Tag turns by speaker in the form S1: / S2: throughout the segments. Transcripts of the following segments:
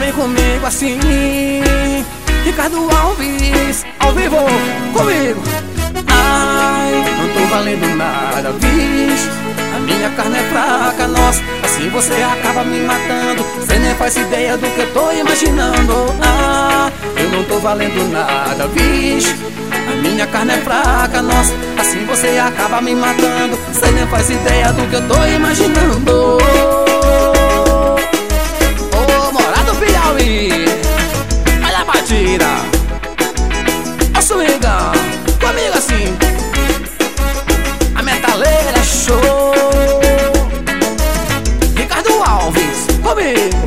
S1: vem comigo assim. Ricardo Alves, ao vivo, comigo. Ai, não tô valendo nada, bicho. A minha carne é fraca, nossa, assim você acaba me matando. Cê nem faz ideia do que eu tô imaginando. Ah, eu não tô valendo nada, bicho. A minha carne é fraca, nossa, assim você acaba me matando. Cê nem faz ideia do que eu tô imaginando. Ô, Morado Piauí, olha a batida. Ó, swingão, comigo assim. A metaleira é show. Ricardo Alves, comigo.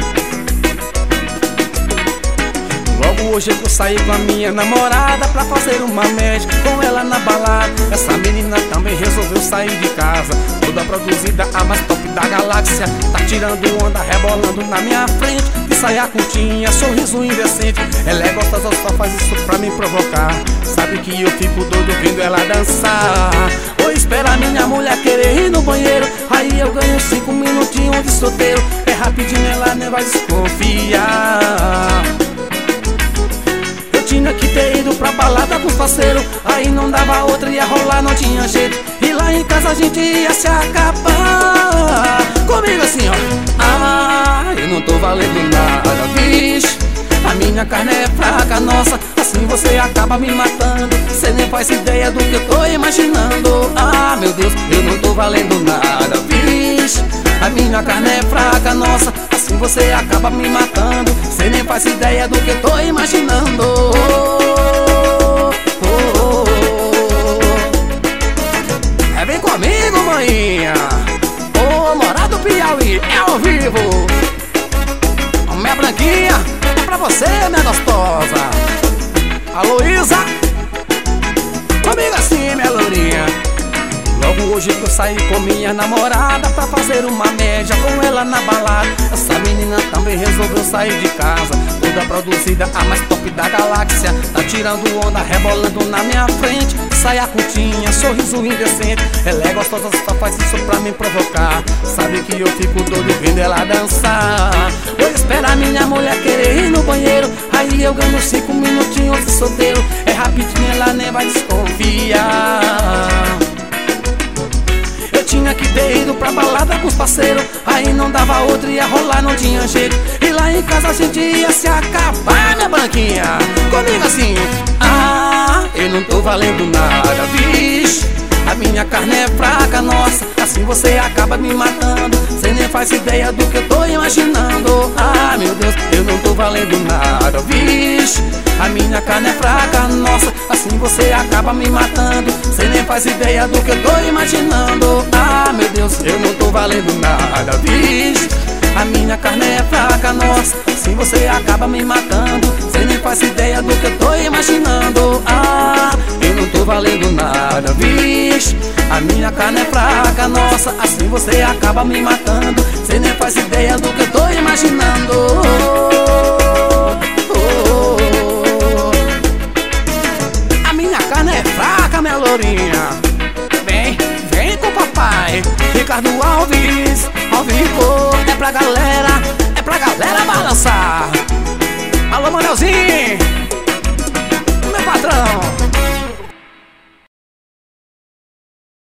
S1: Logo hoje eu saí com a minha namorada pra fazer uma média com ela na balada. Essa menina também resolveu sair de casa, toda produzida, a mais top da galáxia. Tá tirando onda, rebolando na minha frente, de saia curtinha, sorriso indecente. Ela é gostosa, só faz isso pra me provocar. Sabe que eu fico doido vendo ela dançar. Ou espera a minha mulher querer ir no banheiro, aí eu ganho 5 minutinhos de solteiro. É rapidinho, ela nem vai desconfiar. Tinha que ter ido pra balada com os parceiros, aí não dava outra, ia rolar, não tinha jeito. E lá em casa a gente ia se acabar. Comigo assim, ó. Ah, eu não tô valendo nada, bicho. A minha carne é fraca, nossa, assim você acaba me matando. Cê nem faz ideia do que eu tô imaginando. Ah, meu Deus, eu não tô valendo nada, bicho. A minha carne é fraca, nossa, assim você acaba me matando. Cê nem faz ideia do que eu tô imaginando. É, vem comigo, maninha. Ô, Morado Piauí, é ao vivo. Minha branquinha, é pra você, minha gostosa. Alô, Isa, comigo assim, minha lourinha. Logo hoje que eu saí com minha namorada pra fazer uma média com ela na balada. Essa menina também resolveu sair de casa, toda produzida, a mais top da galáxia. Tá tirando onda, rebolando na minha frente, saia curtinha, sorriso indecente. Ela é gostosa, só faz isso pra me provocar. Sabe que eu fico doido vendo ela dançar. Eu espero a minha mulher querer ir no banheiro, aí eu ganho 5 minutinhos de solteiro. É rapidinho, ela nem vai desconfiar. Tinha que ter ido pra balada com os parceiros, aí não dava outra, ia rolar, não tinha jeito. E lá em casa a gente ia se acabar, minha branquinha. Comigo assim. Ah, eu não tô valendo nada, bicho. A minha carne é fraca, nossa, assim você acaba me matando. Cê nem faz ideia do que eu tô imaginando. Ah, meu Deus, eu não tô valendo nada, bicho. A minha carne é fraca, nossa, assim você acaba me matando. Cê nem faz ideia do que eu tô imaginando. Ah, meu Deus, eu não tô valendo nada, bicho. A minha carne é fraca, nossa, assim você acaba me matando. Cê nem faz ideia do que eu tô imaginando. Ah, eu não tô valendo nada, bicho. A minha carne é fraca, nossa, assim você acaba me matando. Cê nem faz ideia do que eu tô imaginando. A minha carne é fraca, minha lourinha. Vem, vem com o papai. Ricardo Alves, ao vivo. É pra galera balançar. Alô, Manelzinho,